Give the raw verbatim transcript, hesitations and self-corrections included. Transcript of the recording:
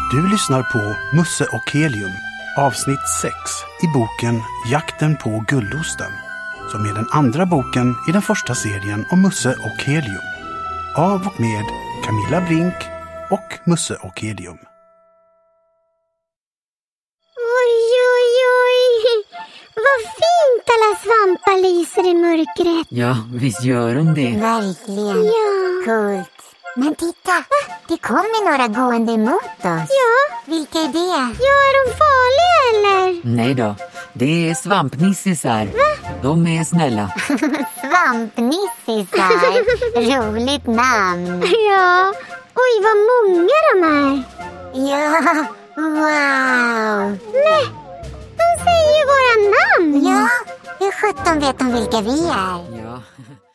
Du lyssnar på Musse och Helium, avsnitt sex i boken Jakten på guldosten, som är den andra boken i den första serien om Musse och Helium. Av och med Camilla Brink och Musse och Helium. Oj, oj, oj. Vad fint alla svampar lyser i mörkret. Ja, visst gör de det. Verkligen. Ja. Coolt. Men titta, det kommer några gående emot oss. Ja. Vilka är det? Ja, är de farliga eller? Nej då, det är svampnissisar. Va? De är snälla. Svampnissisar. Roligt namn. Ja. Oj, vad många de är. Ja, wow. Nej, de säger ju våra namn. Ja, hur sjutton vet de vilka vi är? Ja.